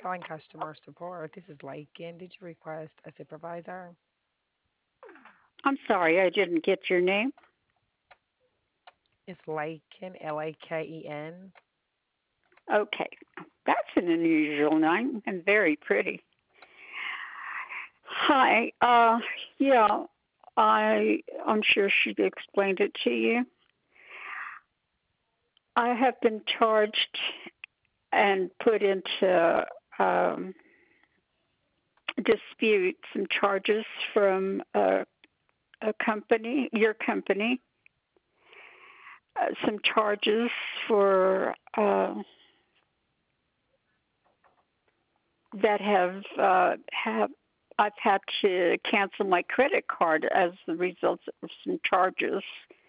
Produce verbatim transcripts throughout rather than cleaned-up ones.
calling customer support. This is Lakin. Did you request a supervisor? I'm sorry, I didn't get your name. It's Laken, L A K E N. Okay, that's an unusual name and very pretty. Hi, uh, yeah, I I'm sure she explained it to you. I have been charged and put into um, dispute some charges from a, a company, your company, uh, some charges for uh, that have uh, have I've had to cancel my credit card as the result of some charges,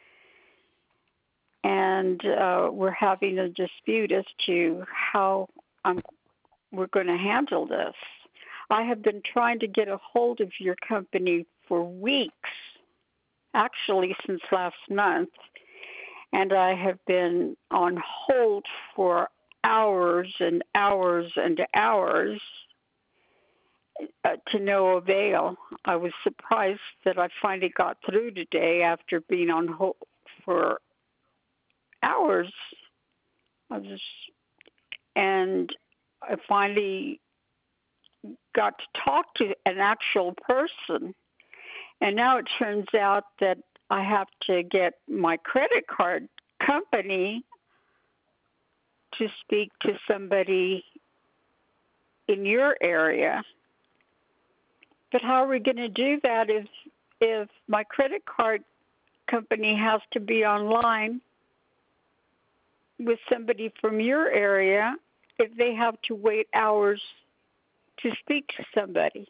and uh, we're having a dispute as to how I'm, we're going to handle this. I have been trying to get a hold of your company for weeks, actually since last month, and I have been on hold for hours and hours and hours uh, to no avail. I was surprised that I finally got through today after being on hold for hours. I was, and I finally got to talk to an actual person. And now it turns out that I have to get my credit card company to speak to somebody in your area. But how are we going to do that if if my credit card company has to be online with somebody from your area if they have to wait hours to speak to somebody?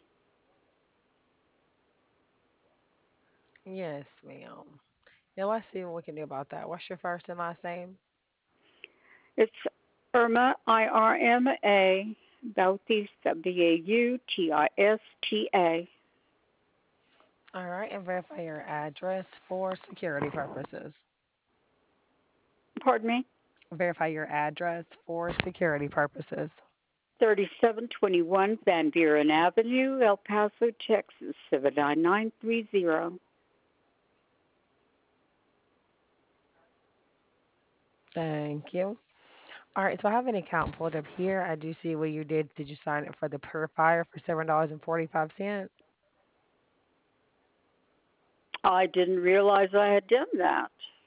Yes, ma'am. Yeah, let's see what we can do about that. What's your first and last name? It's Irma, I R M A, Bautista, B A U T I S T A. All right, and verify your address for security purposes. Pardon me? Verify your address for security purposes. thirty-seven twenty-one Van Buren Avenue, El Paso, Texas, seven nine nine three zero. Thank you. All right, so I have an account pulled up here. I do see what you did. Did you sign up for the Purifier for seven dollars and forty-five cents? I didn't realize I had done that.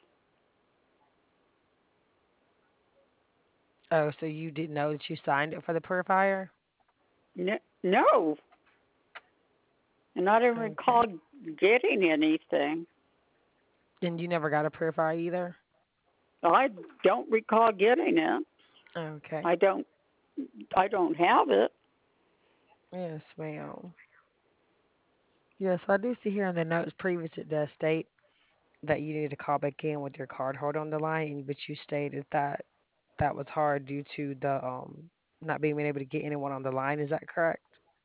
Oh, so you didn't know that you signed up for the Purifier? N- No, and I don't Okay. recall getting anything. And you never got a Purifier either? I don't recall getting it. Okay. I don't. I don't have it. Yes, ma'am. Yes, I do see here in the notes previous it does state that you need to call back in with your card holder on the line, but you stated that that was hard due to the um not being able to get anyone on the line. Is that correct?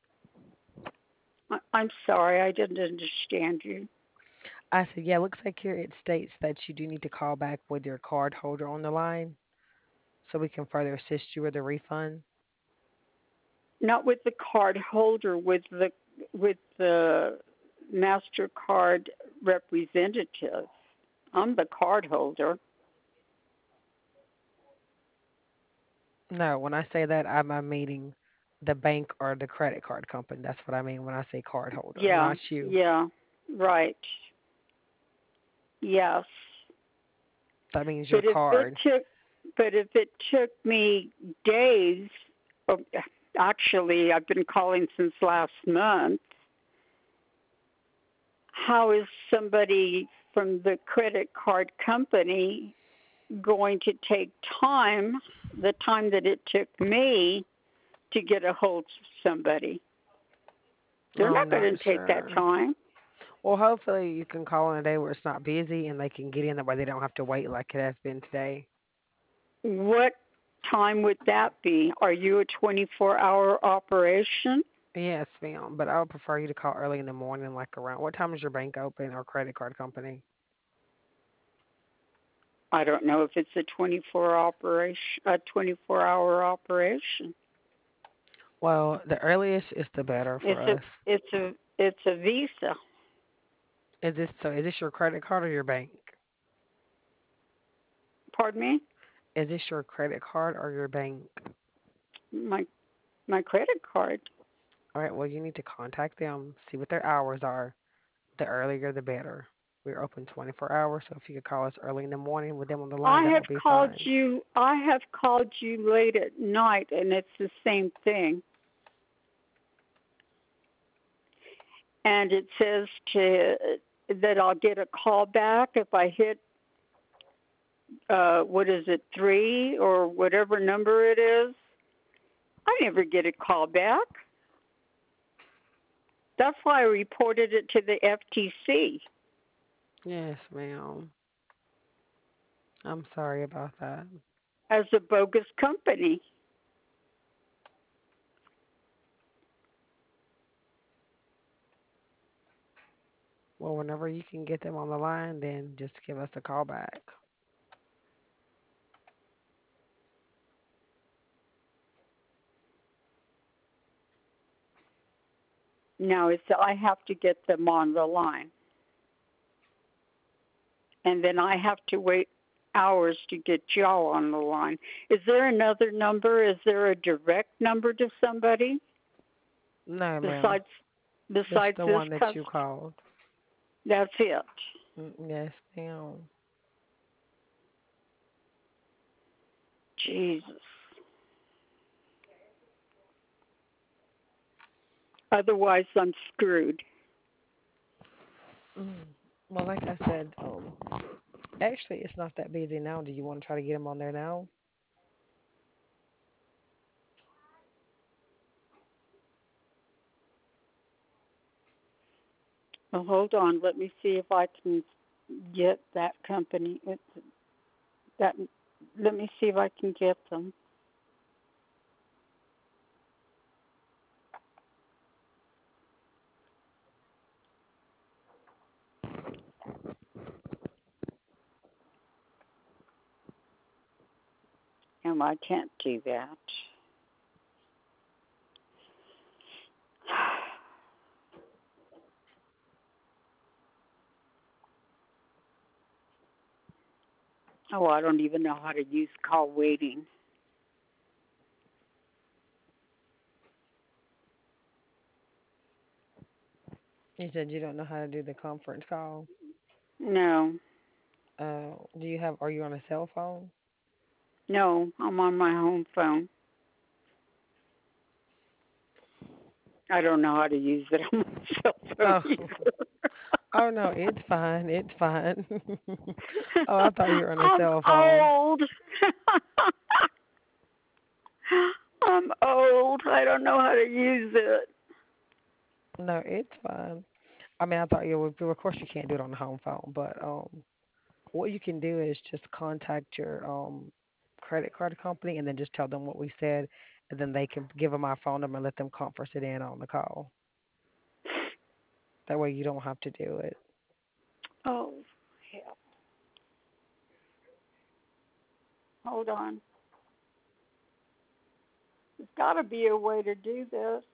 I- I'm sorry, I didn't understand you. I said, yeah, looks like here it states that you do need to call back with your card holder on the line so we can further assist you with the refund. Not with the card holder, with the with the Mastercard representative. I'm the card holder. No, when I say that, I'm, I'm meaning the bank or the credit card company. That's what I mean when I say card holder, Yeah, not you. yeah, right. Yes. That means your But if it card. took, but if it took me days, oh, actually, I've been calling since last month. How is somebody from the credit card company going to take time, the time that it took me to get a hold of somebody? They're I'm not not going to take that sure. time. Well, hopefully you can call on a day where it's not busy and they can get in that way they don't have to wait like it has been today. What time would that be? Are you a twenty-four hour operation? Yes, ma'am. But I would prefer you to call early in the morning, like around what time is your bank open or credit card company? I don't know if it's a twenty-four operation, a twenty-four hour operation. Well, the earliest is the better for It's a us. it's a it's a Visa. Is this so? Is this your credit card or your bank? Pardon me? Is this your credit card or your bank? My my credit card. All right. Well, you need to contact them, see what their hours are. The earlier, the better. We're open twenty-four hours, so if you could call us early in the morning with them on the line, I that have would be called fine. you I have called you late at night and it's the same thing. And it says to that I'll get a call back if I hit uh what is it, three or whatever number it is. I never get a call back. That's why I reported it to the F T C Yes, ma'am. I'm sorry about that. as a bogus company. Well, whenever you can get them on the line, then just give us a call back. Now it's I have to get them on the line, and then I have to wait hours to get y'all on the line. Is there another number? Is there a direct number to somebody No, ma'am. besides Just besides the this one that you customer? called. That's it. Mm, yes, ma'am. Jesus. Otherwise, I'm screwed. Mm. Well, like I said, um, actually, it's not that busy now. Do you want to try to get them on there now? Well, hold on. Let me see if I can get that company. It's that. Let me see if I can get them. And I can't do that. Oh, I don't even know how to use call waiting. You said you don't know how to do the conference call. No, Uh, do you have? Are you on a cell phone? no, I'm on my home phone. I don't know how to use it on my cell phone Oh, either. oh no, it's fine. It's fine. Oh, I thought you were on a I'm cell phone. old. I'm old. I don't know how to use it. No, it's fine. I mean, I thought you would. Of course, you can't do it on the home phone, but um, what you can do is just contact your um credit card company and then just tell them what we said, and then they can give them our phone number and let them conference it in on the call. That way, you don't have to do it. Oh, hell. Hold on. There's got to be a way to do this.